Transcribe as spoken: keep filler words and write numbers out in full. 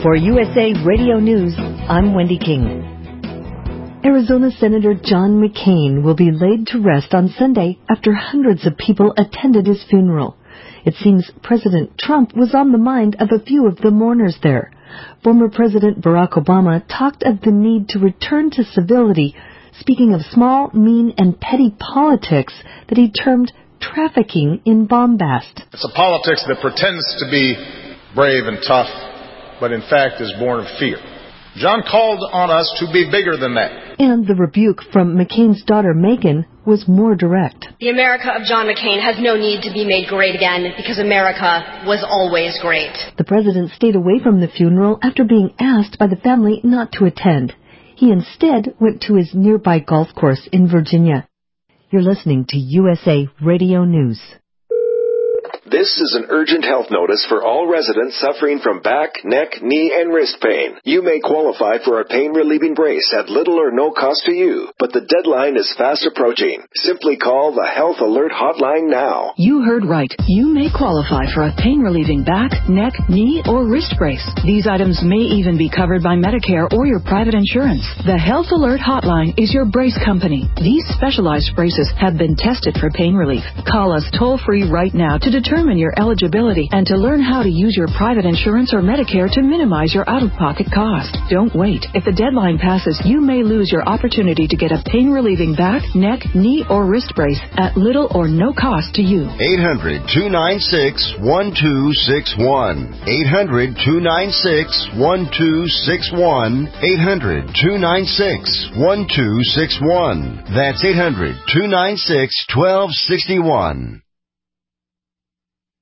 For U S A Radio News, I'm Wendy King. Arizona Senator John McCain will be laid to rest on Sunday after hundreds of people attended his funeral. It seems President Trump was on the mind of a few of the mourners there. Former President Barack Obama talked of the need to return to civility, speaking of small, mean, and petty politics that he termed trafficking in bombast. It's a politics that pretends to be brave and tough, but in fact is born of fear. John called on us to be bigger than that. And the rebuke from McCain's daughter Megan was more direct. The America of John McCain has no need to be made great again because America was always great. The president stayed away from the funeral after being asked by the family not to attend. He instead went to his nearby golf course in Virginia. You're listening to U S A Radio News. This is an urgent health notice for all residents suffering from back, neck, knee, and wrist pain. You may qualify for a pain-relieving brace at little or no cost to you, but the deadline is fast approaching. Simply call the Health Alert Hotline now. You heard right. You may qualify for a pain-relieving back, neck, knee, or wrist brace. These items may even be covered by Medicare or your private insurance. The Health Alert Hotline is your brace company. These specialized braces have been tested for pain relief. Call us toll-free right now to determine your eligibility and to learn how to use your private insurance or Medicare to minimize your out-of-pocket cost. Don't wait. If the deadline passes, you may lose your opportunity to get a pain-relieving back, neck, knee, or wrist brace at little or no cost to you. eight hundred, two nine six, one two six one. eight hundred, two nine six, one two six one. eight hundred, two nine six, one two six one. That's eight hundred, two nine six, one two six one.